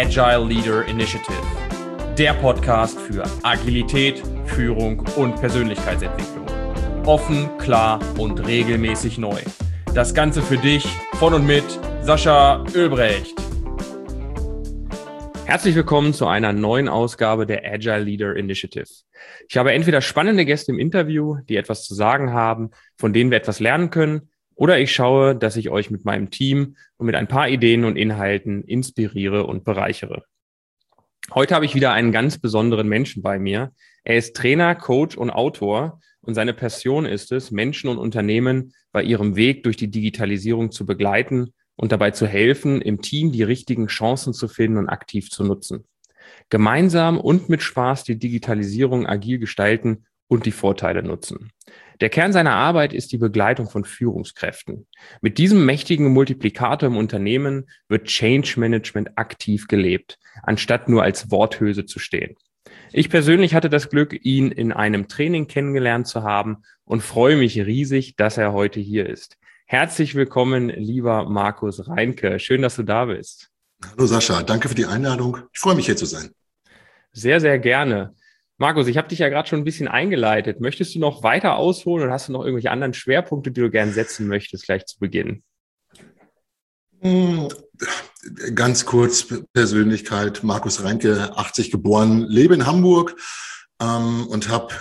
Agile Leader Initiative, der Podcast für Agilität, Führung und Persönlichkeitsentwicklung. Offen, klar und regelmäßig neu. Das Ganze für dich von und mit Sascha Oelbrecht. Herzlich willkommen zu einer neuen Ausgabe der Agile Leader Initiative. Ich habe entweder spannende Gäste im Interview, die etwas zu sagen haben, von denen wir etwas lernen können, oder ich schaue, dass ich euch mit meinem Team und mit ein paar Ideen und Inhalten inspiriere und bereichere. Heute habe ich wieder einen ganz besonderen Menschen bei mir. Er ist Trainer, Coach und Autor und seine Passion ist es, Menschen und Unternehmen bei ihrem Weg durch die Digitalisierung zu begleiten und dabei zu helfen, im Team die richtigen Chancen zu finden und aktiv zu nutzen. Gemeinsam und mit Spaß die Digitalisierung agil gestalten und die Vorteile nutzen. Der Kern seiner Arbeit ist die Begleitung von Führungskräften. Mit diesem mächtigen Multiplikator im Unternehmen wird Change Management aktiv gelebt, anstatt nur als Worthülse zu stehen. Ich persönlich hatte das Glück, ihn in einem Training kennengelernt zu haben und freue mich riesig, dass er heute hier ist. Herzlich willkommen, lieber Markus Reinke. Schön, dass du da bist. Hallo Sascha, danke für die Einladung. Ich freue mich, hier zu sein. Sehr, sehr gerne. Markus, ich habe dich ja gerade schon ein bisschen eingeleitet. Möchtest du noch weiter ausholen oder hast du noch irgendwelche anderen Schwerpunkte, die du gerne setzen möchtest, gleich zu Beginn? Ganz kurz, Persönlichkeit, Markus Reinke, 80 geboren, lebe in Hamburg und habe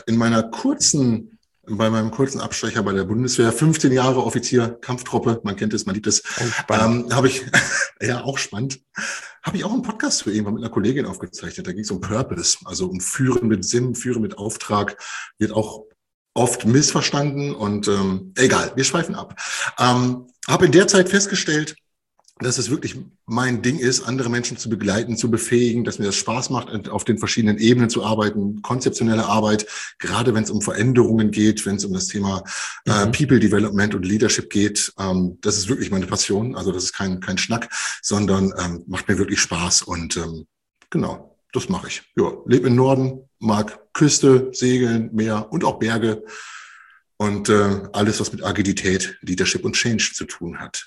bei meinem kurzen Abstecher bei der Bundeswehr, 15 Jahre Offizier, Kampftruppe, man kennt es, man liebt es, habe ich, ja auch spannend, habe ich auch einen Podcast für irgendwann mit einer Kollegin aufgezeichnet, da ging es um Purpose, also um Führen mit Sinn, Führen mit Auftrag, wird auch oft missverstanden und egal, wir schweifen ab. Habe in der Zeit festgestellt, dass es wirklich mein Ding ist, andere Menschen zu begleiten, zu befähigen, dass mir das Spaß macht, auf den verschiedenen Ebenen zu arbeiten, konzeptionelle Arbeit, gerade wenn es um Veränderungen geht, wenn es um das Thema People Development und Leadership geht. Das ist wirklich meine Passion, also das ist kein Schnack, sondern macht mir wirklich Spaß und genau, das mache ich. Ja, lebe im Norden, mag Küste, Segeln, Meer und auch Berge und alles, was mit Agilität, Leadership und Change zu tun hat.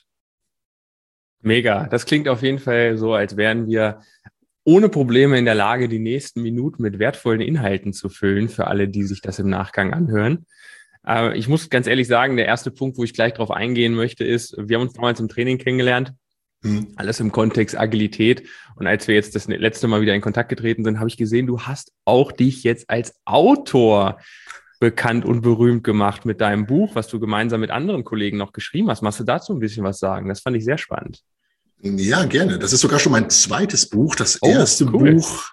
Mega. Das klingt auf jeden Fall so, als wären wir ohne Probleme in der Lage, die nächsten Minuten mit wertvollen Inhalten zu füllen für alle, die sich das im Nachgang anhören. Ich muss ganz ehrlich sagen, der erste Punkt, wo ich gleich drauf eingehen möchte, ist, wir haben uns damals im Training kennengelernt, alles im Kontext Agilität. Und als wir jetzt das letzte Mal wieder in Kontakt getreten sind, habe ich gesehen, du hast auch dich jetzt als Autor bekannt und berühmt gemacht mit deinem Buch, was du gemeinsam mit anderen Kollegen noch geschrieben hast. Magst du dazu ein bisschen was sagen? Das fand ich sehr spannend. Ja, gerne. Das ist sogar schon mein zweites Buch. Das erste Buch,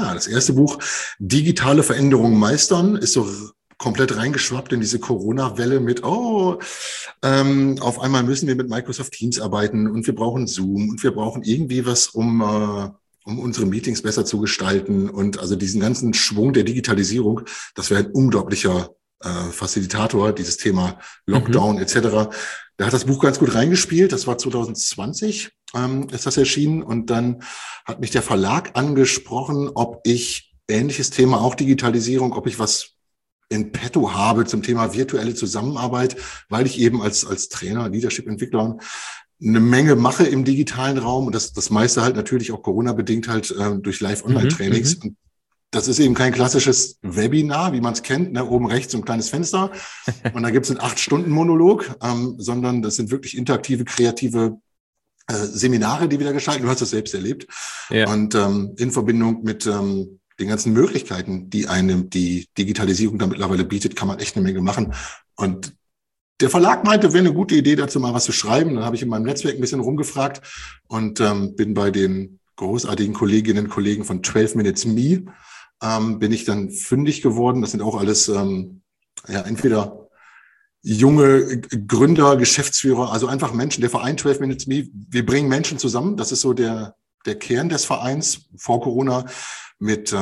Digitale Veränderungen meistern, ist so komplett reingeschwappt in diese Corona-Welle mit, auf einmal müssen wir mit Microsoft Teams arbeiten und wir brauchen Zoom und wir brauchen irgendwie was, um unsere Meetings besser zu gestalten. Und also diesen ganzen Schwung der Digitalisierung, das wäre ein unglaublicher Facilitator, dieses Thema Lockdown etc. Da hat das Buch ganz gut reingespielt. Das war 2020, ist das erschienen. Und dann hat mich der Verlag angesprochen, ob ich ähnliches Thema, auch Digitalisierung, ob ich was in petto habe zum Thema virtuelle Zusammenarbeit, weil ich eben als Trainer, Leadership-Entwickler eine Menge mache im digitalen Raum und das meiste halt natürlich auch Corona-bedingt halt durch Live-Online-Trainings. Und das ist eben kein klassisches Webinar, wie man es kennt, ne? Oben rechts so ein kleines Fenster und da gibt es einen 8-Stunden-Monolog, sondern das sind wirklich interaktive, kreative Seminare, die wir da gestalten. Du hast das selbst erlebt. Ja. Und in Verbindung mit den ganzen Möglichkeiten, die einem die Digitalisierung da mittlerweile bietet, kann man echt eine Menge machen. Und der Verlag meinte, wäre eine gute Idee, dazu mal was zu schreiben. Dann habe ich in meinem Netzwerk ein bisschen rumgefragt und bin bei den großartigen Kolleginnen und Kollegen von 12 Minutes Me bin ich dann fündig geworden. Das sind auch alles entweder junge Gründer, Geschäftsführer, also einfach Menschen. Der Verein 12 Minutes Me, wir bringen Menschen zusammen. Das ist so der Kern des Vereins vor Corona mit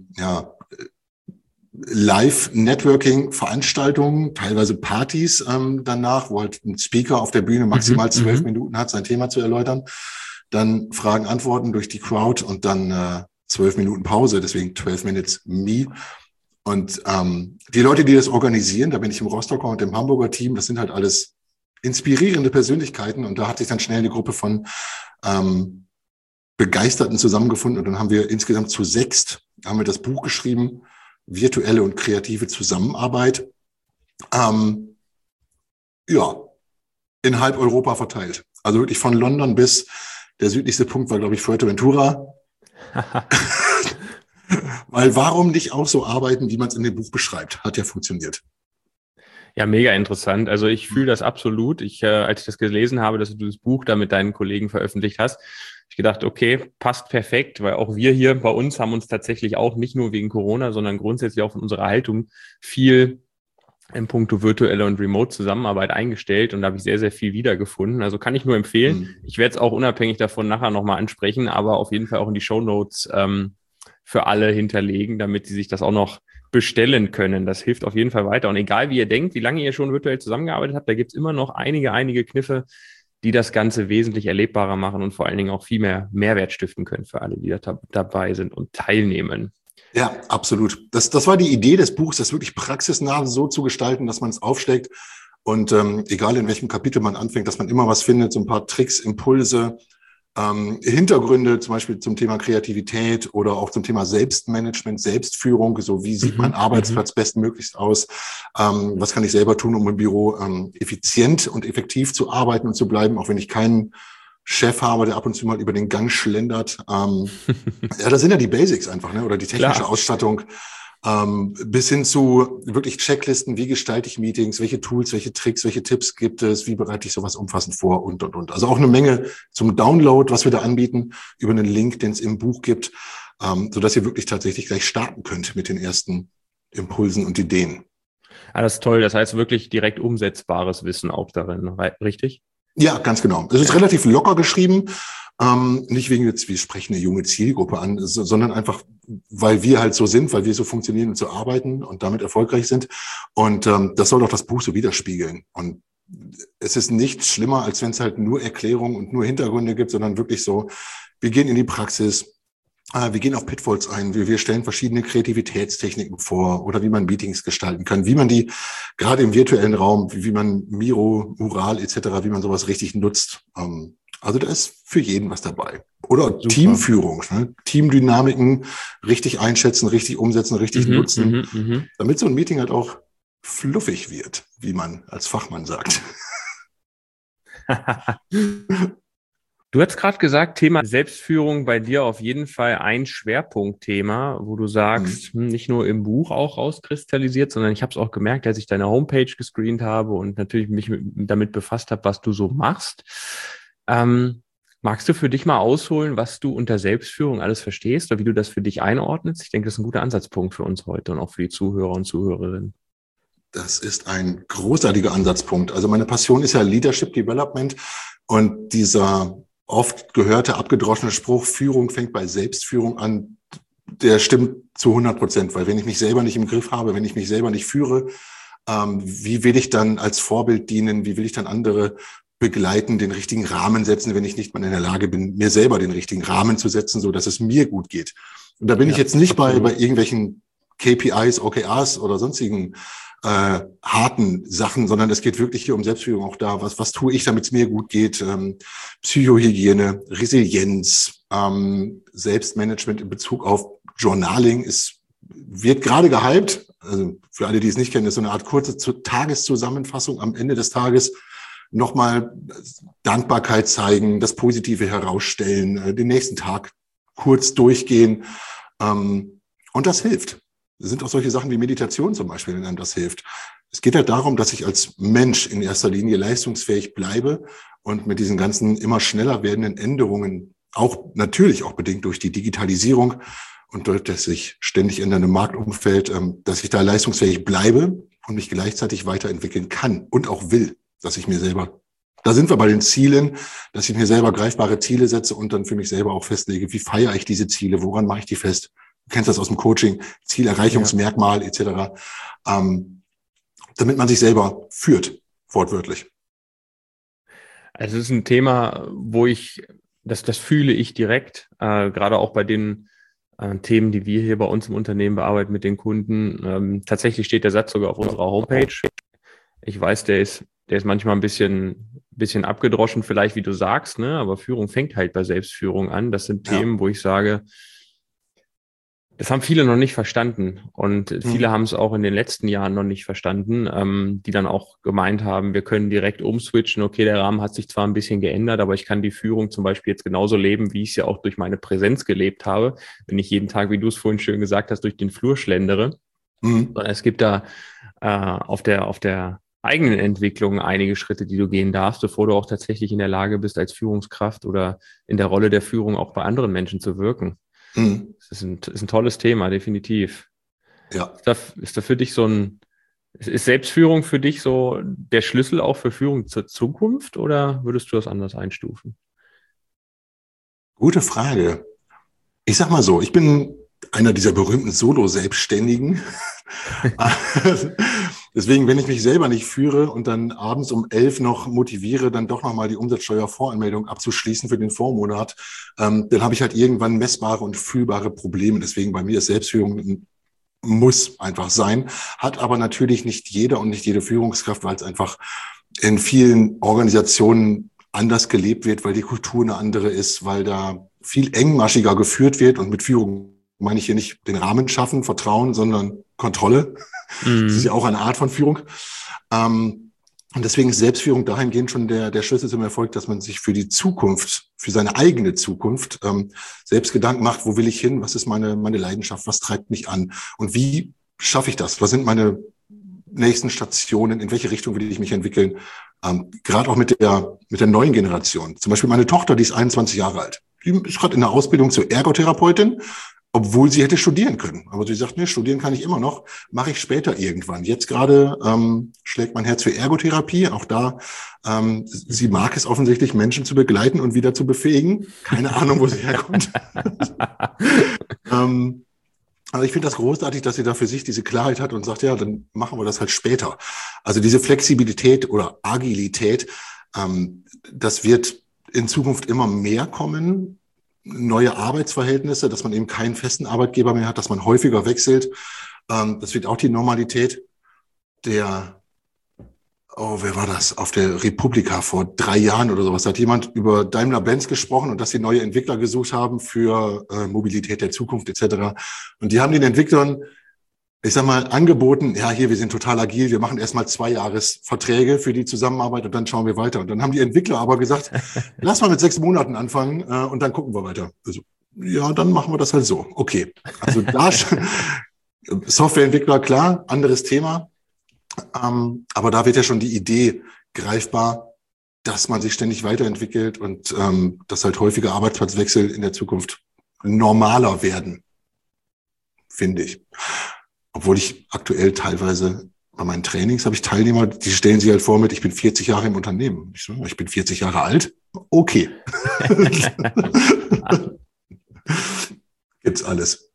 Live-Networking-Veranstaltungen, teilweise Partys danach, wo halt ein Speaker auf der Bühne maximal 12 Minuten hat, sein Thema zu erläutern. Dann Fragen, Antworten durch die Crowd und dann 12 Minuten Pause, deswegen 12 Minutes Me. Und die Leute, die das organisieren, da bin ich im Rostocker und im Hamburger Team, das sind halt alles inspirierende Persönlichkeiten. Und da hat sich dann schnell eine Gruppe von Begeisterten zusammengefunden und dann haben wir insgesamt zu 6 haben wir das Buch geschrieben, Virtuelle und kreative Zusammenarbeit. Ja, in halb Europa verteilt. Also wirklich von London bis der südlichste Punkt war, glaube ich, Fuerteventura. Weil warum nicht auch so arbeiten, wie man es in dem Buch beschreibt? Hat ja funktioniert. Ja, mega interessant. Also ich fühle das absolut. Als ich das gelesen habe, dass du das Buch da mit deinen Kollegen veröffentlicht hast, habe ich gedacht, okay, passt perfekt, weil auch wir hier bei uns haben uns tatsächlich auch nicht nur wegen Corona, sondern grundsätzlich auch von unserer Haltung viel in puncto virtuelle und Remote-Zusammenarbeit eingestellt und da habe ich sehr, sehr viel wiedergefunden. Also kann ich nur empfehlen. Ich werde es auch unabhängig davon nachher nochmal ansprechen, aber auf jeden Fall auch in die Shownotes für alle hinterlegen, damit sie sich das auch noch bestellen können. Das hilft auf jeden Fall weiter. Und egal, wie ihr denkt, wie lange ihr schon virtuell zusammengearbeitet habt, da gibt es immer noch einige Kniffe, die das Ganze wesentlich erlebbarer machen und vor allen Dingen auch viel mehr Mehrwert stiften können für alle, die da dabei sind und teilnehmen. Ja, absolut. Das war die Idee des Buchs, das wirklich praxisnah so zu gestalten, dass man es aufschlägt und egal in welchem Kapitel man anfängt, dass man immer was findet, so ein paar Tricks, Impulse, Hintergründe zum Beispiel zum Thema Kreativität oder auch zum Thema Selbstmanagement, Selbstführung, so wie sieht mein Arbeitsplatz bestmöglichst aus, was kann ich selber tun, um im Büro effizient und effektiv zu arbeiten und zu bleiben, auch wenn ich keinen Chef habe, der ab und zu mal über den Gang schlendert. Ja, das sind ja die Basics einfach, ne? Oder die technische Ausstattung, bis hin zu wirklich Checklisten, wie gestalte ich Meetings, welche Tools, welche Tricks, welche Tipps gibt es, wie bereite ich sowas umfassend vor und. Also auch eine Menge zum Download, was wir da anbieten, über einen Link, den es im Buch gibt, sodass ihr wirklich tatsächlich gleich starten könnt mit den ersten Impulsen und Ideen. Ah, das ist toll. Das heißt wirklich direkt umsetzbares Wissen auch darin, richtig? Ja, ganz genau. Es ist relativ locker geschrieben, nicht wegen jetzt, wir sprechen eine junge Zielgruppe an, sondern einfach, weil wir halt so sind, weil wir so funktionieren und so arbeiten und damit erfolgreich sind. Und das soll doch das Buch so widerspiegeln. Und es ist nichts schlimmer, als wenn es halt nur Erklärungen und nur Hintergründe gibt, sondern wirklich so, wir gehen in die Praxis, wir gehen auf Pitfalls ein, wir stellen verschiedene Kreativitätstechniken vor oder wie man Meetings gestalten kann, wie man die gerade im virtuellen Raum, wie man Miro, Mural etc., wie man sowas richtig nutzt. Also da ist für jeden was dabei. Oder super. Teamführung, ne? Teamdynamiken richtig einschätzen, richtig umsetzen, richtig nutzen, damit so ein Meeting halt auch fluffig wird, wie man als Fachmann sagt. Du hast gerade gesagt, Thema Selbstführung bei dir auf jeden Fall ein Schwerpunktthema, wo du sagst, nicht nur im Buch auch rauskristallisiert, sondern ich habe es auch gemerkt, als ich deine Homepage gescreent habe und natürlich mich damit befasst habe, was du so machst. Magst du für dich mal ausholen, was du unter Selbstführung alles verstehst oder wie du das für dich einordnest? Ich denke, das ist ein guter Ansatzpunkt für uns heute und auch für die Zuhörer und Zuhörerinnen. Das ist ein großartiger Ansatzpunkt. Also meine Passion ist ja Leadership Development und dieser oft gehörte, abgedroschene Spruch, Führung fängt bei Selbstführung an, der stimmt zu 100%, weil wenn ich mich selber nicht im Griff habe, wenn ich mich selber nicht führe, wie will ich dann als Vorbild dienen, wie will ich dann andere begleiten, den richtigen Rahmen setzen, wenn ich nicht mal in der Lage bin, mir selber den richtigen Rahmen zu setzen, so dass es mir gut geht. Und da bin ich jetzt nicht bei irgendwelchen KPIs, OKRs oder sonstigen harten Sachen, sondern es geht wirklich hier um Selbstführung auch da. Was tue ich, damit es mir gut geht? Psychohygiene, Resilienz, Selbstmanagement in Bezug auf Journaling wird gerade gehypt. Also für alle, die es nicht kennen, ist so eine Art kurze Tageszusammenfassung am Ende des Tages. Nochmal Dankbarkeit zeigen, das Positive herausstellen, den nächsten Tag kurz durchgehen. Und das hilft. Das sind auch solche Sachen wie Meditation zum Beispiel, wenn einem das hilft. Es geht halt darum, dass ich als Mensch in erster Linie leistungsfähig bleibe und mit diesen ganzen immer schneller werdenden Änderungen, auch natürlich auch bedingt durch die Digitalisierung und durch das sich ständig ändernde Marktumfeld, dass ich da leistungsfähig bleibe und mich gleichzeitig weiterentwickeln kann und auch will, dass ich mir selber, da sind wir bei den Zielen, dass ich mir selber greifbare Ziele setze und dann für mich selber auch festlege, wie feiere ich diese Ziele, woran mache ich die fest? Du kennst das aus dem Coaching, Zielerreichungsmerkmal etc., damit man sich selber führt, wortwörtlich. Also es ist ein Thema, wo das fühle ich direkt, gerade auch bei den Themen, die wir hier bei uns im Unternehmen bearbeiten mit den Kunden. Tatsächlich steht der Satz sogar auf unserer Homepage. Ich weiß, der ist der ist manchmal ein bisschen abgedroschen, vielleicht, wie du sagst, ne? Aber Führung fängt halt bei Selbstführung an. Das sind Themen, wo ich sage, das haben viele noch nicht verstanden und viele haben es auch in den letzten Jahren noch nicht verstanden, die dann auch gemeint haben, wir können direkt umswitchen. Okay, der Rahmen hat sich zwar ein bisschen geändert, aber ich kann die Führung zum Beispiel jetzt genauso leben, wie ich es ja auch durch meine Präsenz gelebt habe, wenn ich jeden Tag, wie du es vorhin schön gesagt hast, durch den Flur schlendere. Sondern es gibt da auf der eigenen Entwicklung einige Schritte, die du gehen darfst, bevor du auch tatsächlich in der Lage bist, als Führungskraft oder in der Rolle der Führung auch bei anderen Menschen zu wirken. Das ist ein tolles Thema, definitiv. Ja. Ist da für dich ist Selbstführung für dich so der Schlüssel auch für Führung zur Zukunft oder würdest du das anders einstufen? Gute Frage. Ich sag mal so, ich bin einer dieser berühmten Solo-Selbstständigen. Deswegen, wenn ich mich selber nicht führe und dann abends um 11 noch motiviere, dann doch nochmal die Umsatzsteuervoranmeldung abzuschließen für den Vormonat, dann habe ich halt irgendwann messbare und fühlbare Probleme. Deswegen bei mir ist Selbstführung muss einfach sein, hat aber natürlich nicht jeder und nicht jede Führungskraft, weil es einfach in vielen Organisationen anders gelebt wird, weil die Kultur eine andere ist, weil da viel engmaschiger geführt wird. Und mit Führung meine ich hier nicht den Rahmen schaffen, Vertrauen, sondern Kontrolle. Das ist ja auch eine Art von Führung. Und deswegen ist Selbstführung dahingehend schon der Schlüssel zum Erfolg, dass man sich für die Zukunft, für seine eigene Zukunft selbst Gedanken macht, wo will ich hin, was ist meine Leidenschaft, was treibt mich an und wie schaffe ich das, was sind meine nächsten Stationen, in welche Richtung will ich mich entwickeln, gerade auch mit der neuen Generation. Zum Beispiel meine Tochter, die ist 21 Jahre alt, die ist gerade in der Ausbildung zur Ergotherapeutin, obwohl sie hätte studieren können. Aber sie sagt, nee, studieren kann ich immer noch, mache ich später irgendwann. Jetzt gerade schlägt mein Herz für Ergotherapie. Auch da, sie mag es offensichtlich, Menschen zu begleiten und wieder zu befähigen. Keine Ahnung, wo sie herkommt. Aber ich finde das großartig, dass sie da für sich diese Klarheit hat und sagt, ja, dann machen wir das halt später. Also diese Flexibilität oder Agilität, das wird in Zukunft immer mehr kommen. Neue Arbeitsverhältnisse, dass man eben keinen festen Arbeitgeber mehr hat, dass man häufiger wechselt. Das wird auch die Normalität. Wer war das? Auf der Republika vor 3 Jahren oder sowas hat jemand über Daimler-Benz gesprochen und dass sie neue Entwickler gesucht haben für Mobilität der Zukunft etc. Und die haben den Entwicklern, ich sag mal, angeboten, ja, hier, wir sind total agil, wir machen erstmal 2-Jahres-Verträge für die Zusammenarbeit und dann schauen wir weiter. Und dann haben die Entwickler aber gesagt, lass mal mit 6 Monaten anfangen und dann gucken wir weiter. Also, ja, dann machen wir das halt so. Okay. Also da Softwareentwickler, klar, anderes Thema. Aber da wird ja schon die Idee greifbar, dass man sich ständig weiterentwickelt und dass halt häufige Arbeitsplatzwechsel in der Zukunft normaler werden, finde ich. Obwohl ich aktuell teilweise bei meinen Trainings habe ich Teilnehmer, die stellen sich halt vor mit, ich bin 40 Jahre im Unternehmen. Ich bin 40 Jahre alt. Okay. Gibt's alles.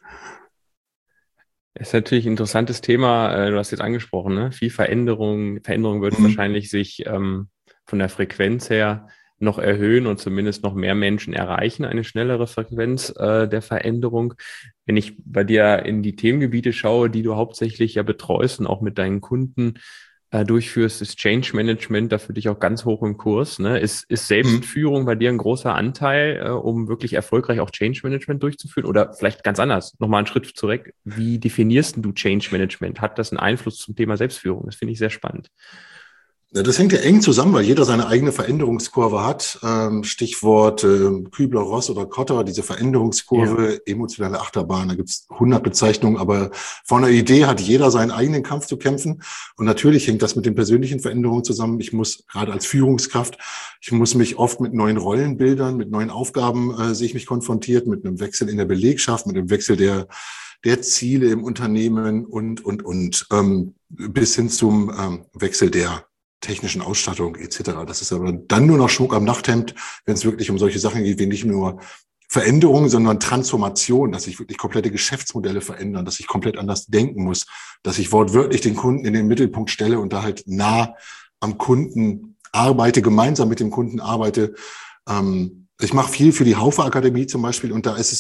Das ist natürlich ein interessantes Thema. Du hast jetzt angesprochen, ne? Viel Veränderung. Veränderung wird wahrscheinlich sich von der Frequenz her noch erhöhen und zumindest noch mehr Menschen erreichen, eine schnellere Frequenz der Veränderung. Wenn ich bei dir in die Themengebiete schaue, die du hauptsächlich ja betreust und auch mit deinen Kunden durchführst, ist Change Management da für dich auch ganz hoch im Kurs. Ne? Ist Selbstführung bei dir ein großer Anteil, um wirklich erfolgreich auch Change Management durchzuführen? Oder vielleicht ganz anders, nochmal einen Schritt zurück. Wie definierst du Change Management? Hat das einen Einfluss zum Thema Selbstführung? Das finde ich sehr spannend. Ja, das hängt ja eng zusammen, weil jeder seine eigene Veränderungskurve hat. Stichwort Kübler-Ross oder Kotter, diese Veränderungskurve, emotionale Achterbahn, da gibt's 100 Bezeichnungen, aber von der Idee hat jeder seinen eigenen Kampf zu kämpfen. Und natürlich hängt das mit den persönlichen Veränderungen zusammen. Ich muss gerade als Führungskraft, ich muss mich oft mit neuen Rollenbildern, mit neuen Aufgaben sehe ich mich konfrontiert, mit einem Wechsel in der Belegschaft, mit einem Wechsel der Ziele im Unternehmen und bis hin zum Wechsel der technischen Ausstattung etc. Das ist aber dann nur noch Schmuck am Nachthemd, wenn es wirklich um solche Sachen geht, wie nicht nur Veränderung, sondern Transformation, dass sich wirklich komplette Geschäftsmodelle verändern, dass ich komplett anders denken muss, dass ich wortwörtlich den Kunden in den Mittelpunkt stelle und da halt nah am Kunden arbeite, gemeinsam mit dem Kunden arbeite. Ich mache viel für die Haufe Akademie zum Beispiel und da ist es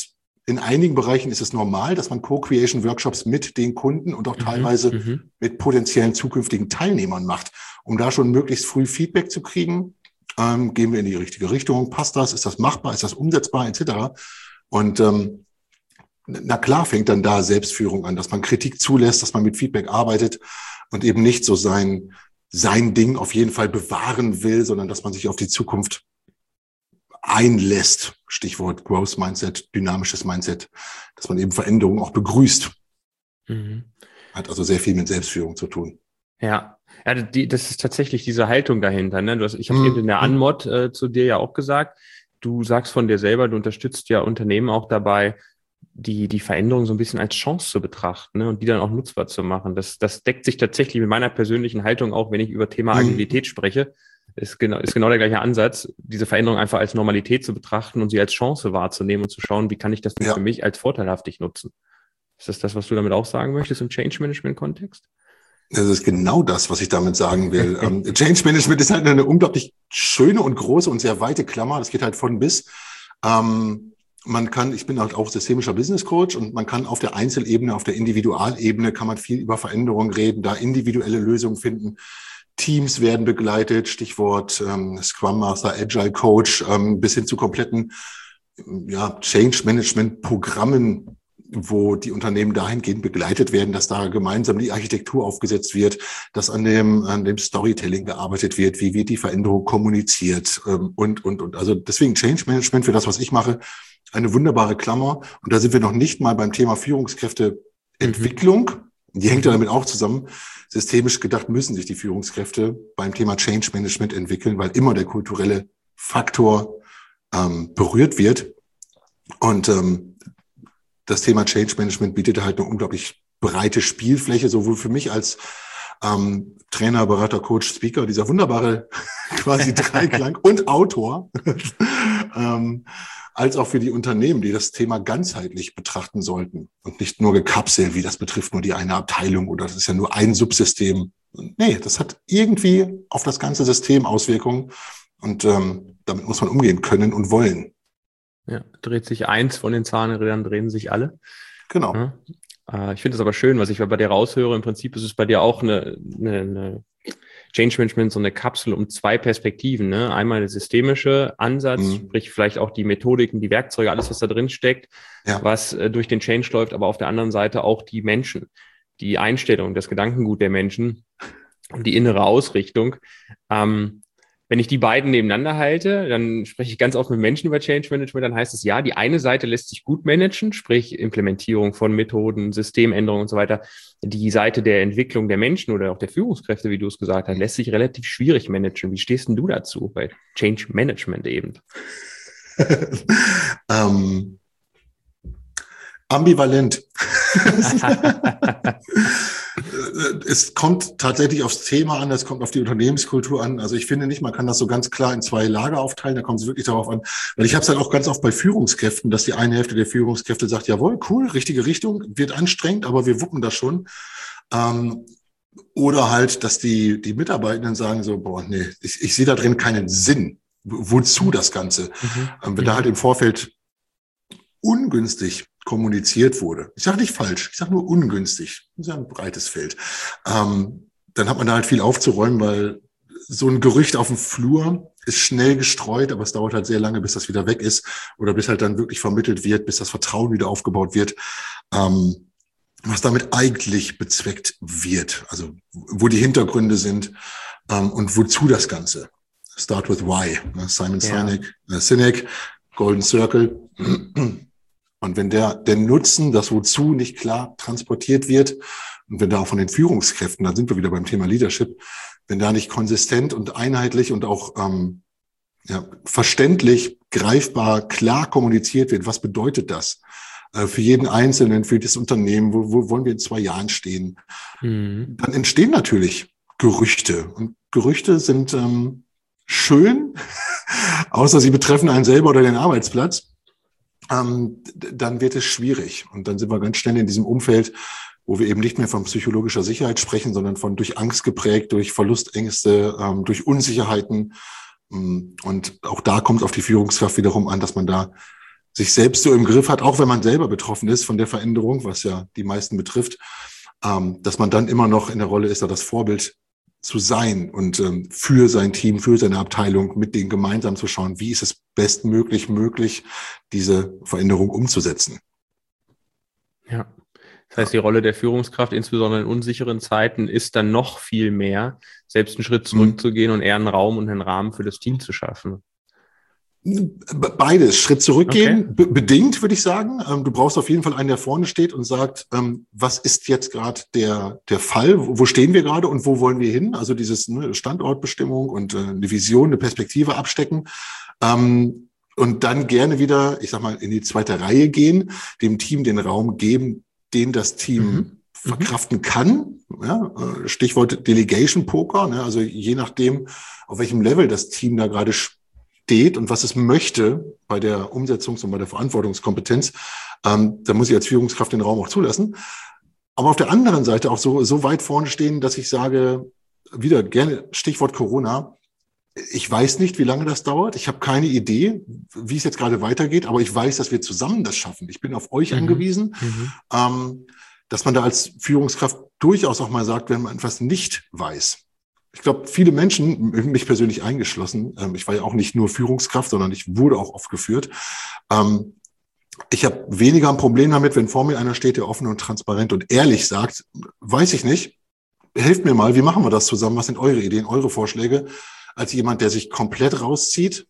in einigen Bereichen ist es normal, dass man Co-Creation-Workshops mit den Kunden und auch teilweise mit potenziellen zukünftigen Teilnehmern macht, um da schon möglichst früh Feedback zu kriegen. Gehen wir in die richtige Richtung? Passt das? Ist das machbar? Ist das umsetzbar? Etc. Und na klar fängt dann da Selbstführung an, dass man Kritik zulässt, dass man mit Feedback arbeitet und eben nicht so sein Ding auf jeden Fall bewahren will, sondern dass man sich auf die Zukunft einlässt. Stichwort Growth Mindset, dynamisches Mindset, dass man eben Veränderungen auch begrüßt. Hat also sehr viel mit Selbstführung zu tun. Ja, das ist tatsächlich diese Haltung dahinter. Ne? Ich habe es eben in der Anmod zu dir ja auch gesagt. Du sagst von dir selber, du unterstützt ja Unternehmen auch dabei, die Veränderung so ein bisschen als Chance zu betrachten, ne? Und die dann auch nutzbar zu machen. Das deckt sich tatsächlich mit meiner persönlichen Haltung auch, wenn ich über Thema Agilität spreche. Ist genau der gleiche Ansatz, diese Veränderung einfach als Normalität zu betrachten und sie als Chance wahrzunehmen und zu schauen, wie kann ich das denn für mich als vorteilhaftig nutzen. Ist das, was du damit auch sagen möchtest im Change-Management-Kontext? Das ist genau das, was ich damit sagen will. Change Management ist halt eine unglaublich schöne und große und sehr weite Klammer. Das geht halt von bis. Ich bin halt auch systemischer Business Coach und man kann auf der Einzelebene, auf der Individualebene kann man viel über Veränderungen reden, da individuelle Lösungen finden. Teams werden begleitet, Stichwort Scrum Master, Agile Coach, bis hin zu kompletten Change Management Programmen, wo die Unternehmen dahingehend begleitet werden, dass da gemeinsam die Architektur aufgesetzt wird, dass an dem Storytelling gearbeitet wird, wie wird die Veränderung kommuniziert und. Also deswegen Change Management für das, was ich mache, eine wunderbare Klammer. Und da sind wir noch nicht mal beim Thema Führungskräfteentwicklung. Die hängt ja damit auch zusammen. Systemisch gedacht müssen sich die Führungskräfte beim Thema Change Management entwickeln, weil immer der kulturelle Faktor berührt wird. Und das Thema Change Management bietet halt eine unglaublich breite Spielfläche, sowohl für mich als Trainer, Berater, Coach, Speaker, dieser wunderbare quasi Dreiklang und Autor, als auch für die Unternehmen, die das Thema ganzheitlich betrachten sollten und nicht nur gekapselt, wie das betrifft nur die eine Abteilung oder das ist ja nur ein Subsystem. Nee, das hat irgendwie auf das ganze System Auswirkungen und damit muss man umgehen können und wollen. Ja, dreht sich eins von den Zahnrädern, drehen sich alle. Genau. Ja. Ich finde es aber schön, was ich bei dir raushöre. Im Prinzip ist es bei dir auch eine Change Management, so eine Kapsel um zwei Perspektiven. Ne? Einmal der systemische Ansatz, sprich vielleicht auch die Methodiken, die Werkzeuge, alles, was da drin steckt, was durch den Change läuft, aber auf der anderen Seite auch die Menschen, die Einstellung, das Gedankengut der Menschen und die innere Ausrichtung. Wenn ich die beiden nebeneinander halte, dann spreche ich ganz oft mit Menschen über Change Management, dann heißt es, ja, die eine Seite lässt sich gut managen, sprich Implementierung von Methoden, Systemänderungen und so weiter. Die Seite der Entwicklung der Menschen oder auch der Führungskräfte, wie du es gesagt hast, lässt sich relativ schwierig managen. Wie stehst denn du dazu bei Change Management eben? Ambivalent. Es kommt tatsächlich aufs Thema an, es kommt auf die Unternehmenskultur an. Also ich finde nicht, man kann das so ganz klar in zwei Lager aufteilen, da kommt es wirklich darauf an. Weil ich habe es halt auch ganz oft bei Führungskräften, dass die eine Hälfte der Führungskräfte sagt, jawohl, cool, richtige Richtung, wird anstrengend, aber wir wuppen das schon. Oder halt, dass die Mitarbeitenden sagen so, boah, nee, ich sehe da drin keinen Sinn. Wozu das Ganze? Wenn da halt im Vorfeld ungünstig kommuniziert wurde. Ich sage nicht falsch, ich sage nur ungünstig. Das ist ja ein breites Feld. Dann hat man da halt viel aufzuräumen, weil so ein Gerücht auf dem Flur ist schnell gestreut, aber es dauert halt sehr lange, bis das wieder weg ist oder bis halt dann wirklich vermittelt wird, bis das Vertrauen wieder aufgebaut wird, was damit eigentlich bezweckt wird. Also wo die Hintergründe sind und wozu das Ganze. Start with why. Simon Sinek, Golden Circle. Und wenn der Nutzen, das Wozu nicht klar transportiert wird und wenn da auch von den Führungskräften, da sind wir wieder beim Thema Leadership, wenn da nicht konsistent und einheitlich und auch verständlich, greifbar, klar kommuniziert wird, was bedeutet das für jeden Einzelnen, für das Unternehmen, wo wollen wir in 2 Jahren stehen, dann entstehen natürlich Gerüchte. Und Gerüchte sind schön, außer sie betreffen einen selber oder den Arbeitsplatz. Dann wird es schwierig. Und dann sind wir ganz schnell in diesem Umfeld, wo wir eben nicht mehr von psychologischer Sicherheit sprechen, sondern von durch Angst geprägt, durch Verlustängste, durch Unsicherheiten. Und auch da kommt es auf die Führungskraft wiederum an, dass man da sich selbst so im Griff hat, auch wenn man selber betroffen ist von der Veränderung, was ja die meisten betrifft, dass man dann immer noch in der Rolle ist, da das Vorbild zu sein und für sein Team, für seine Abteilung mit denen gemeinsam zu schauen, wie ist es bestmöglich möglich, diese Veränderung umzusetzen. Ja. Das heißt, die Rolle der Führungskraft, insbesondere in unsicheren Zeiten, ist dann noch viel mehr, selbst einen Schritt zurückzugehen und eher einen Raum und einen Rahmen für das Team zu schaffen. Beides. Schritt zurückgehen, okay. Bedingt, würde ich sagen. Du brauchst auf jeden Fall einen, der vorne steht und sagt, was ist jetzt gerade der Fall? Wo stehen wir gerade und wo wollen wir hin? Also dieses Standortbestimmung und eine Vision, eine Perspektive abstecken. Und dann gerne wieder, ich sag mal, in die zweite Reihe gehen, dem Team den Raum geben, den das Team verkraften kann. Ja, Stichwort Delegation Poker. Ne? Also je nachdem, auf welchem Level das Team da gerade steht und was es möchte bei der Umsetzungs- und bei der Verantwortungskompetenz, da muss ich als Führungskraft den Raum auch zulassen. Aber auf der anderen Seite auch so weit vorne stehen, dass ich sage, wieder gerne Stichwort Corona, ich weiß nicht, wie lange das dauert. Ich habe keine Idee, wie es jetzt gerade weitergeht, aber ich weiß, dass wir zusammen das schaffen. Ich bin auf euch angewiesen, dass man da als Führungskraft durchaus auch mal sagt, wenn man etwas nicht weiß. Ich glaube, viele Menschen, mich persönlich eingeschlossen, ich war ja auch nicht nur Führungskraft, sondern ich wurde auch oft geführt. Ich habe weniger ein Problem damit, wenn vor mir einer steht, der offen und transparent und ehrlich sagt, weiß ich nicht, helft mir mal, wie machen wir das zusammen, was sind eure Ideen, eure Vorschläge, als jemand, der sich komplett rauszieht,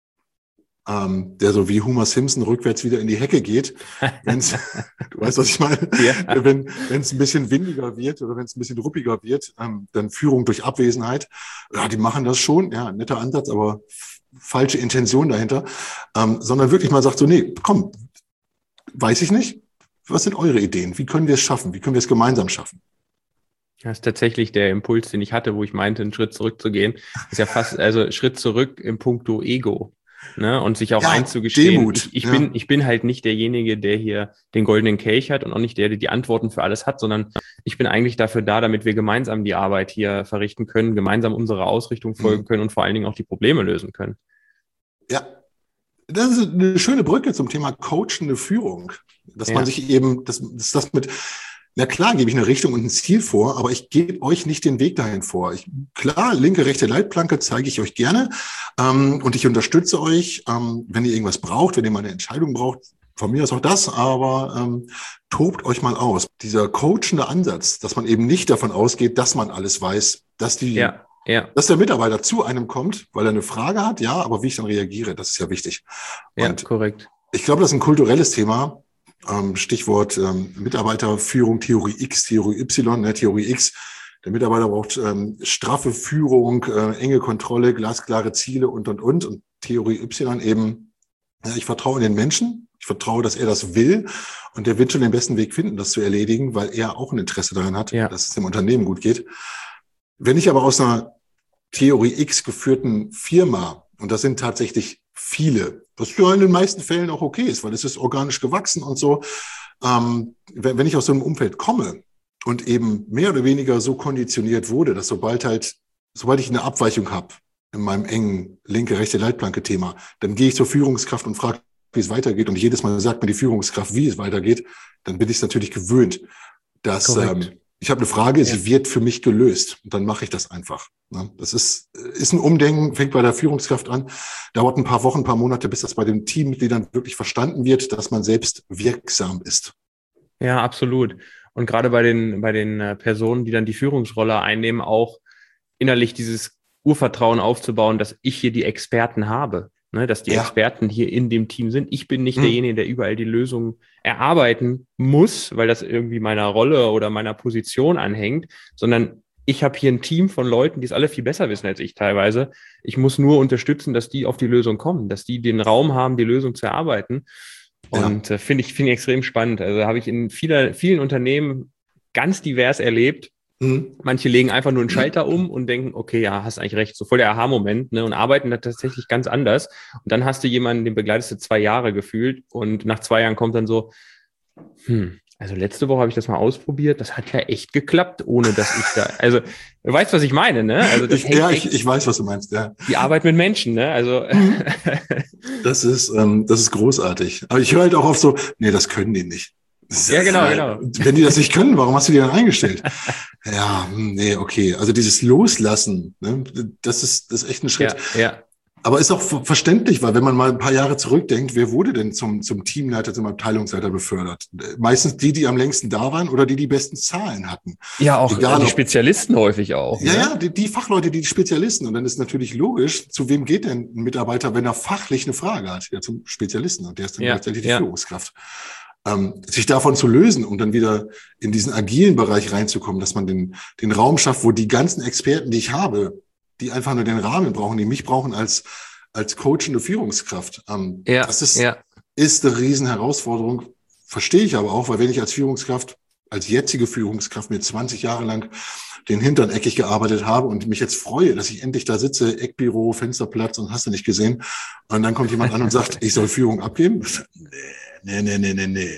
der so wie Homer Simpson rückwärts wieder in die Hecke geht, wenn's, du weißt, was ich meine, ja. Wenn es ein bisschen windiger wird oder wenn es ein bisschen ruppiger wird, dann Führung durch Abwesenheit, ja, die machen das schon, ja, netter Ansatz, aber falsche Intention dahinter, sondern wirklich mal sagt so, nee, komm, weiß ich nicht, was sind eure Ideen, wie können wir es schaffen, wie können wir es gemeinsam schaffen? Das ist tatsächlich der Impuls, den ich hatte, wo ich meinte, einen Schritt zurückzugehen. Das ist ja fast, also Schritt zurück im Puncto Ego. Ne, und sich auch einzugestehen, Demut, ich bin halt nicht derjenige, der hier den goldenen Kelch hat und auch nicht der die Antworten für alles hat, sondern ich bin eigentlich dafür da, damit wir gemeinsam die Arbeit hier verrichten können, gemeinsam unserer Ausrichtung folgen können und vor allen Dingen auch die Probleme lösen können. Ja, das ist eine schöne Brücke zum Thema coachende Führung, dass man sich eben, das mit, na klar, gebe ich eine Richtung und ein Ziel vor, aber ich gebe euch nicht den Weg dahin vor. Klar, linke, rechte Leitplanke zeige ich euch gerne und ich unterstütze euch, wenn ihr irgendwas braucht, wenn ihr mal eine Entscheidung braucht, von mir aus auch das, aber tobt euch mal aus. Dieser coachende Ansatz, dass man eben nicht davon ausgeht, dass man alles weiß, dass dass der Mitarbeiter zu einem kommt, weil er eine Frage hat, ja, aber wie ich dann reagiere, das ist ja wichtig. Und korrekt. Ich glaube, das ist ein kulturelles Thema. Stichwort Mitarbeiterführung, Theorie X, Theorie Y, Theorie X. Der Mitarbeiter braucht straffe Führung, enge Kontrolle, glasklare Ziele und. Und Theorie Y eben, ich vertraue in den Menschen, ich vertraue, dass er das will und der wird schon den besten Weg finden, das zu erledigen, weil er auch ein Interesse daran hat, dass es dem Unternehmen gut geht. Wenn ich aber aus einer Theorie X geführten Firma, und das sind tatsächlich viele, was ja in den meisten Fällen auch okay ist, weil es ist organisch gewachsen und so. Wenn ich aus so einem Umfeld komme und eben mehr oder weniger so konditioniert wurde, dass sobald ich eine Abweichung habe in meinem engen linke, rechte Leitplanke-Thema, dann gehe ich zur Führungskraft und frage, wie es weitergeht. Und jedes Mal sagt mir die Führungskraft, wie es weitergeht. Dann bin ich es natürlich gewöhnt, dass ich habe eine Frage, sie wird für mich gelöst. Und dann mache ich das einfach. Das ist ein Umdenken, fängt bei der Führungskraft an, dauert ein paar Wochen, ein paar Monate, bis das bei den Teammitgliedern wirklich verstanden wird, dass man selbst wirksam ist. Ja, absolut. Und gerade bei den Personen, die dann die Führungsrolle einnehmen, auch innerlich dieses Urvertrauen aufzubauen, dass ich hier die Experten habe, ne, dass die Experten hier in dem Team sind. Ich bin nicht derjenige, der überall die Lösung erarbeiten muss, weil das irgendwie meiner Rolle oder meiner Position anhängt, sondern ich habe hier ein Team von Leuten, die es alle viel besser wissen als ich teilweise. Ich muss nur unterstützen, dass die auf die Lösung kommen, dass die den Raum haben, die Lösung zu erarbeiten. Und finde ich extrem spannend. Also habe ich in vielen Unternehmen ganz divers erlebt. Manche legen einfach nur einen Schalter um und denken, okay, ja, hast eigentlich recht, so voll der Aha-Moment, ne, und arbeiten da tatsächlich ganz anders. Und dann hast du jemanden, den begleitest du 2 Jahre gefühlt und nach 2 Jahren kommt dann so, Also letzte Woche habe ich das mal ausprobiert. Das hat ja echt geklappt, ohne dass ich da, also du weißt, was ich meine, ne? Also das hängt echt, ich weiß, was du meinst, ja. die Arbeit mit Menschen, ne? Also Das ist großartig. Aber ich höre halt auch oft so, nee, das können die nicht. ja, genau. Wenn die das nicht können, warum hast du die dann eingestellt? Ja, nee, okay. Also dieses Loslassen, ne, das ist echt ein Schritt. Ja. Aber ist auch verständlich, weil wenn man mal ein paar Jahre zurückdenkt, wer wurde denn zum Teamleiter, zum Abteilungsleiter befördert? Meistens die am längsten da waren oder die besten Zahlen hatten. Ja, auch Egal, die Spezialisten häufig auch. Ja, ne? die Fachleute, die Spezialisten. Und dann ist natürlich logisch, zu wem geht denn ein Mitarbeiter, wenn er fachlich eine Frage hat? Ja, zum Spezialisten. Und der ist dann gleichzeitig die Führungskraft. Sich davon zu lösen und dann wieder in diesen agilen Bereich reinzukommen, dass man den Raum schafft, wo die ganzen Experten, die ich habe, die einfach nur den Rahmen brauchen, die mich brauchen als coachende Führungskraft. Das ist eine riesen Herausforderung, verstehe ich aber auch, weil wenn ich als Führungskraft, als jetzige Führungskraft mir 20 Jahre lang den Hintern eckig gearbeitet habe und mich jetzt freue, dass ich endlich da sitze, Eckbüro, Fensterplatz und hast du nicht gesehen. Und dann kommt jemand an und sagt, ich soll Führung abgeben. Nee.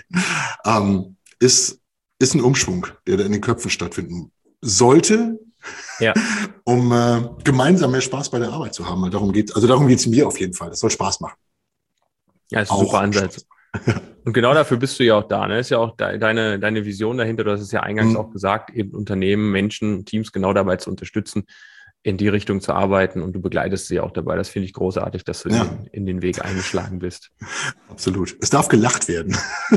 Ist ein Umschwung, der da in den Köpfen stattfinden sollte, um gemeinsam mehr Spaß bei der Arbeit zu haben. Weil darum geht's mir auf jeden Fall. Das soll Spaß machen. Ja, das ist ein super Ansatz. Und genau dafür bist du ja auch da. Ne? Das ist ja auch deine Vision dahinter. Du hast es ja eingangs auch gesagt, eben Unternehmen, Menschen, Teams genau dabei zu unterstützen, in die Richtung zu arbeiten. Und du begleitest sie auch dabei. Das finde ich großartig, dass du in den Weg eingeschlagen bist. Absolut. Es darf gelacht werden.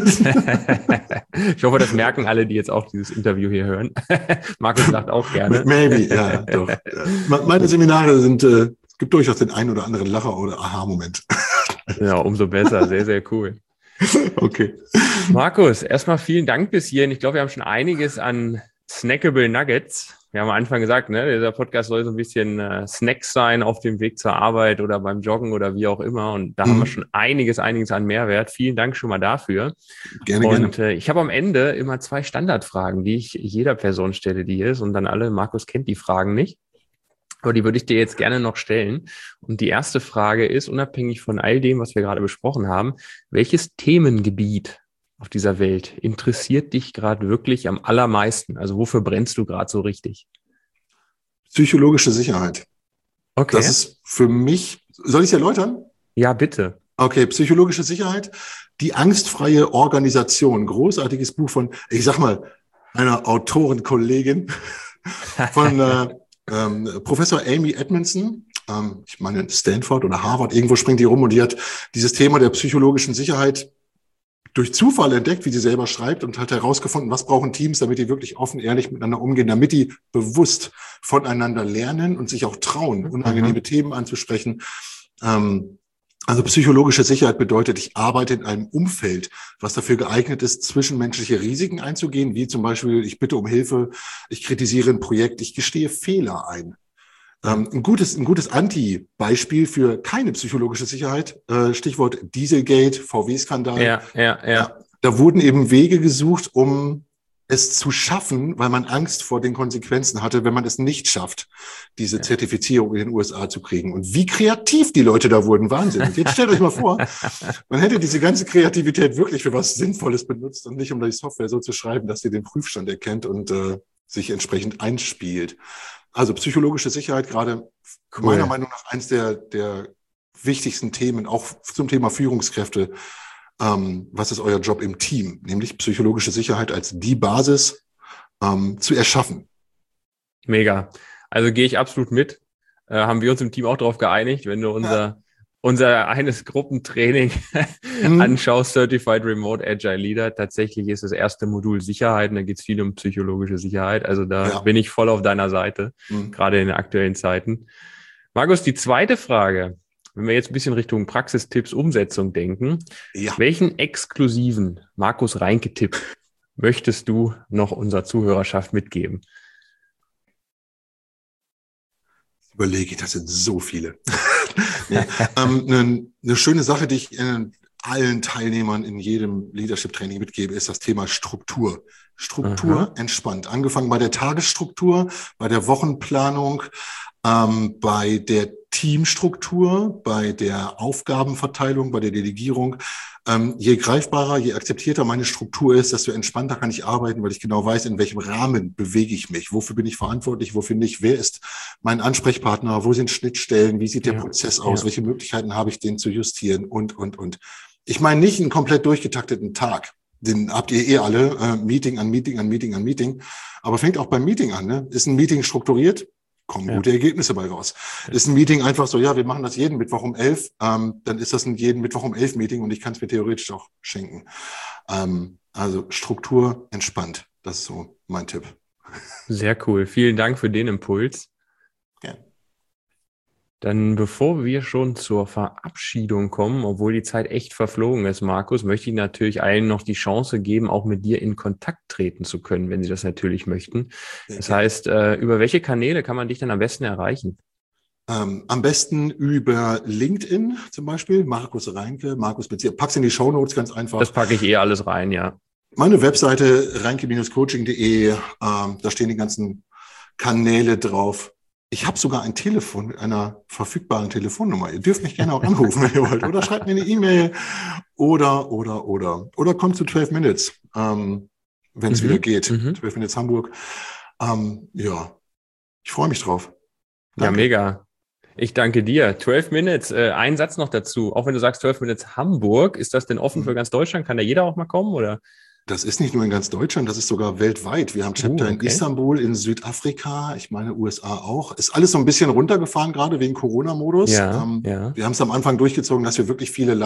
Ich hoffe, das merken alle, die jetzt auch dieses Interview hier hören. Markus lacht auch gerne. Maybe, ja, doch. Meine Seminare sind, es gibt durchaus den einen oder anderen Lacher oder Aha-Moment. Ja, umso besser. Sehr, sehr cool. Okay. Markus, erstmal vielen Dank bis hierhin. Ich glaube, wir haben schon einiges an snackable Nuggets. Wir haben am Anfang gesagt, ne, dieser Podcast soll so ein bisschen Snacks sein auf dem Weg zur Arbeit oder beim Joggen oder wie auch immer. Und da haben wir schon einiges an Mehrwert. Vielen Dank schon mal dafür. Gerne. Und ich habe am Ende immer 2 Standardfragen, die ich jeder Person stelle, die hier ist. Und dann alle, Markus kennt die Fragen nicht. Aber die würde ich dir jetzt gerne noch stellen. Und die erste Frage ist, unabhängig von all dem, was wir gerade besprochen haben, welches Themengebiet auf dieser Welt interessiert dich gerade wirklich am allermeisten? Also wofür brennst du gerade so richtig? Psychologische Sicherheit. Okay. Das ist für mich, soll ich es erläutern? Ja, bitte. Okay, psychologische Sicherheit, die angstfreie Organisation. Großartiges Buch von, ich sag mal, einer Autorenkollegin von Professor Amy Edmondson, ich meine Stanford oder Harvard, irgendwo springt die rum und die hat dieses Thema der psychologischen Sicherheit durch Zufall entdeckt, wie sie selber schreibt und hat herausgefunden, was brauchen Teams, damit die wirklich offen, ehrlich miteinander umgehen, damit die bewusst voneinander lernen und sich auch trauen, unangenehme Themen anzusprechen. Also psychologische Sicherheit bedeutet, ich arbeite in einem Umfeld, was dafür geeignet ist, zwischenmenschliche Risiken einzugehen, wie zum Beispiel, ich bitte um Hilfe, ich kritisiere ein Projekt, ich gestehe Fehler ein. Ein gutes Anti-Beispiel für keine psychologische Sicherheit, Stichwort Dieselgate, VW-Skandal. Ja. Da wurden eben Wege gesucht, um es zu schaffen, weil man Angst vor den Konsequenzen hatte, wenn man es nicht schafft, diese Zertifizierung in den USA zu kriegen. Und wie kreativ die Leute da wurden, Wahnsinn. Und jetzt stellt euch mal vor, man hätte diese ganze Kreativität wirklich für was Sinnvolles benutzt und nicht, um die Software so zu schreiben, dass sie den Prüfstand erkennt und sich entsprechend einspielt. Also psychologische Sicherheit gerade meiner Meinung nach eins der wichtigsten Themen, auch zum Thema Führungskräfte. Was ist euer Job im Team? Nämlich psychologische Sicherheit als die Basis zu erschaffen. Mega. Also gehe ich absolut mit. Haben wir uns im Team auch darauf geeinigt, wenn du unser eines Gruppentraining anschaust, Certified Remote Agile Leader, tatsächlich ist das erste Modul Sicherheit und da geht es viel um psychologische Sicherheit. Also da bin ich voll auf deiner Seite, gerade in den aktuellen Zeiten. Markus, die zweite Frage, wenn wir jetzt ein bisschen Richtung Praxistipps, Umsetzung denken, welchen exklusiven Markus Reinke-Tipp möchtest du noch unserer Zuhörerschaft mitgeben? Überlege, das sind so viele. Eine schöne Sache, die ich allen Teilnehmern in jedem Leadership-Training mitgebe, ist das Thema Struktur. Struktur entspannt. Angefangen bei der Tagesstruktur, bei der Wochenplanung, bei der Teamstruktur, bei der Aufgabenverteilung, bei der Delegierung. Je greifbarer, je akzeptierter meine Struktur ist, desto entspannter kann ich arbeiten, weil ich genau weiß, in welchem Rahmen bewege ich mich. Wofür bin ich verantwortlich, wofür nicht? Wer ist mein Ansprechpartner? Wo sind Schnittstellen? Wie sieht der Prozess aus? Welche Möglichkeiten habe ich, den zu justieren? Und. Ich meine nicht einen komplett durchgetakteten Tag. Den habt ihr alle, Meeting an Meeting an Meeting an Meeting. Aber fängt auch beim Meeting an. Ne? Ist ein Meeting strukturiert? Kommen gute Ergebnisse bei raus. Ist ein Meeting einfach so, ja, wir machen das jeden Mittwoch um 11, dann ist das ein jeden Mittwoch um 11 Meeting und ich kann es mir theoretisch auch schenken. Also Struktur entspannt. Das ist so mein Tipp. Sehr cool. Vielen Dank für den Impuls. Gerne. Dann bevor wir schon zur Verabschiedung kommen, obwohl die Zeit echt verflogen ist, Markus, möchte ich natürlich allen noch die Chance geben, auch mit dir in Kontakt treten zu können, wenn sie das natürlich möchten. Das heißt, über welche Kanäle kann man dich dann am besten erreichen? Am besten über LinkedIn zum Beispiel, Markus Reinke, pack's in die Shownotes ganz einfach. Das packe ich alles rein, ja. Meine Webseite reinke-coaching.de, da stehen die ganzen Kanäle drauf. Ich habe sogar ein Telefon mit einer verfügbaren Telefonnummer. Ihr dürft mich gerne auch anrufen, wenn ihr wollt. Oder schreibt mir eine E-Mail oder kommt zu 12 Minutes, wenn es wieder geht. 12 Minutes Hamburg. Ich freue mich drauf. Danke. Ja, mega. Ich danke dir. 12 Minutes. Ein Satz noch dazu. Auch wenn du sagst 12 Minutes Hamburg, ist das denn offen für ganz Deutschland? Kann da jeder auch mal kommen, oder? Das ist nicht nur in ganz Deutschland, das ist sogar weltweit. Wir haben Chapter in Istanbul, in Südafrika, ich meine USA auch. Ist alles so ein bisschen runtergefahren gerade wegen Corona-Modus. Wir haben es am Anfang durchgezogen, dass wir wirklich viele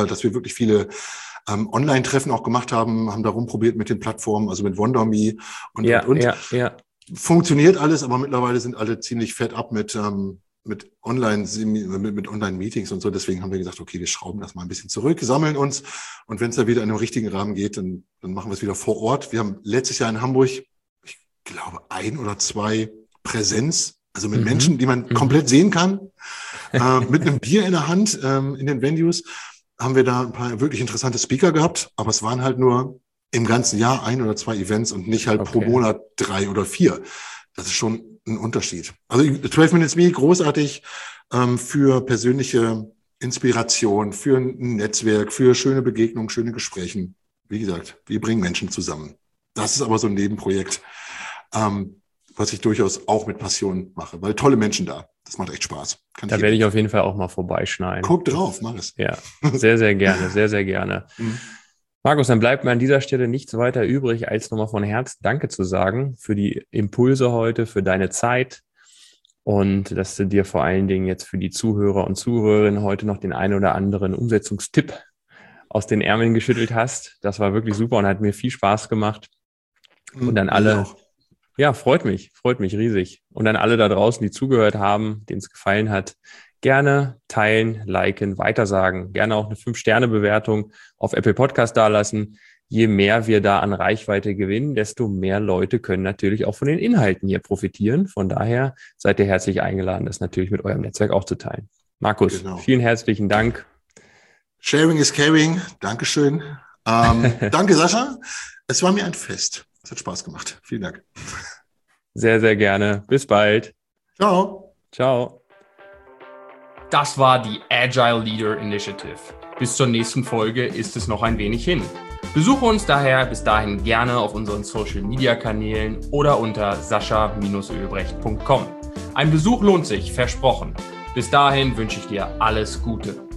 Online-Treffen auch gemacht haben da rumprobiert mit den Plattformen, also mit Wonderme und. Funktioniert alles, aber mittlerweile sind alle ziemlich fett ab mit Online-Meetings und so. Deswegen haben wir gesagt, okay, wir schrauben das mal ein bisschen zurück, sammeln uns. Und wenn es da wieder in einem richtigen Rahmen geht, dann machen wir es wieder vor Ort. Wir haben letztes Jahr in Hamburg, ich glaube, 1 oder 2 Präsenz, also mit Menschen, die man komplett sehen kann, mit einem Bier in der Hand in den Venues, haben wir da ein paar wirklich interessante Speaker gehabt. Aber es waren halt nur im ganzen Jahr 1 oder 2 Events und nicht halt pro Monat 3 oder 4. Das ist schon ein Unterschied. Also 12 Minutes Me, großartig für persönliche Inspiration, für ein Netzwerk, für schöne Begegnungen, schöne Gespräche. Wie gesagt, wir bringen Menschen zusammen. Das ist aber so ein Nebenprojekt, was ich durchaus auch mit Passion mache, weil tolle Menschen da. Das macht echt Spaß. Da werde ich auf jeden Fall auch mal vorbeischneiden. Guck drauf, mach es. Ja, sehr, sehr gerne, sehr, sehr gerne. Markus, dann bleibt mir an dieser Stelle nichts weiter übrig, als nochmal von Herzen Danke zu sagen für die Impulse heute, für deine Zeit und dass du dir vor allen Dingen jetzt für die Zuhörer und Zuhörerinnen heute noch den einen oder anderen Umsetzungstipp aus den Ärmeln geschüttelt hast. Das war wirklich super und hat mir viel Spaß gemacht. Und dann alle, freut mich riesig. Und dann alle da draußen, die zugehört haben, denen es gefallen hat, gerne teilen, liken, weitersagen, gerne auch eine 5-Sterne-Bewertung auf Apple Podcast dalassen. Je mehr wir da an Reichweite gewinnen, desto mehr Leute können natürlich auch von den Inhalten hier profitieren. Von daher seid ihr herzlich eingeladen, das natürlich mit eurem Netzwerk auch zu teilen. Markus, vielen herzlichen Dank. Sharing is caring. Dankeschön. Danke, Sascha. Es war mir ein Fest. Es hat Spaß gemacht. Vielen Dank. Sehr, sehr gerne. Bis bald. Ciao. Ciao. Das war die Agile Leader Initiative. Bis zur nächsten Folge ist es noch ein wenig hin. Besuche uns daher bis dahin gerne auf unseren Social-Media-Kanälen oder unter sascha-ölbrecht.com. Ein Besuch lohnt sich, versprochen. Bis dahin wünsche ich dir alles Gute.